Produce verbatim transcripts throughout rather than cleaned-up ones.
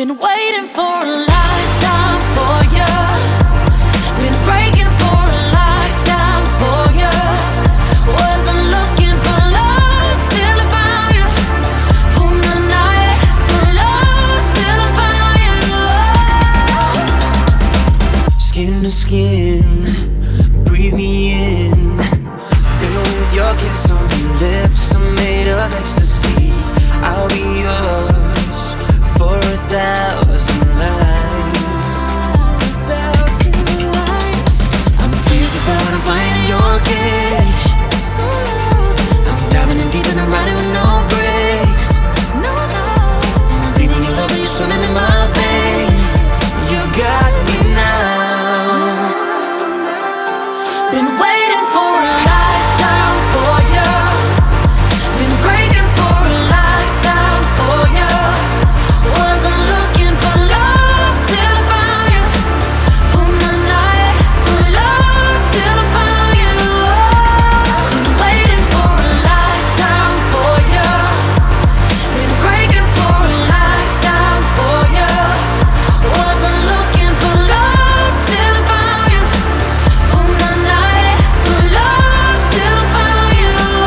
Been waiting for a lifetime for you. Been breaking for a lifetime for you. Wasn't looking for love till I found you. On the night for love till I found you. Skin to skin, breathe me in. Fill with your kiss on your lips. I'm made of ecstasy. I'll be yours for a thousand lives. I'm crazy, but I'm flying in your cage. I'm diving in deep and I'm riding with no brakes. I'm bleeding your love and you're swimming in my veins. You've got me now. Been waiting for a lifetime for you. Been breaking for a lifetime for you. Wasn't looking for love till I found you. On the night for love till I found you. Been waiting for a lifetime for you. Been breaking for a lifetime for you. Wasn't looking for love till I found you. On the night for love till I found you.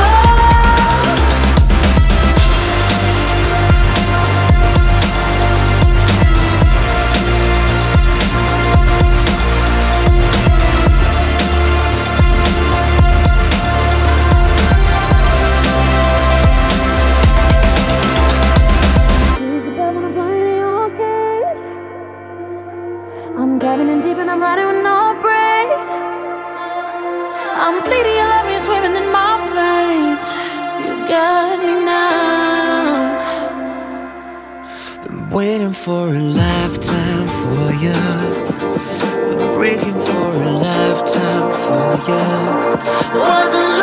I'm diving in deep and I'm riding with no brakes. I'm bleeding your love, you're swimming in my veins. You got me now. Been waiting for a lifetime for you. Been breaking for a lifetime for you. Wasn't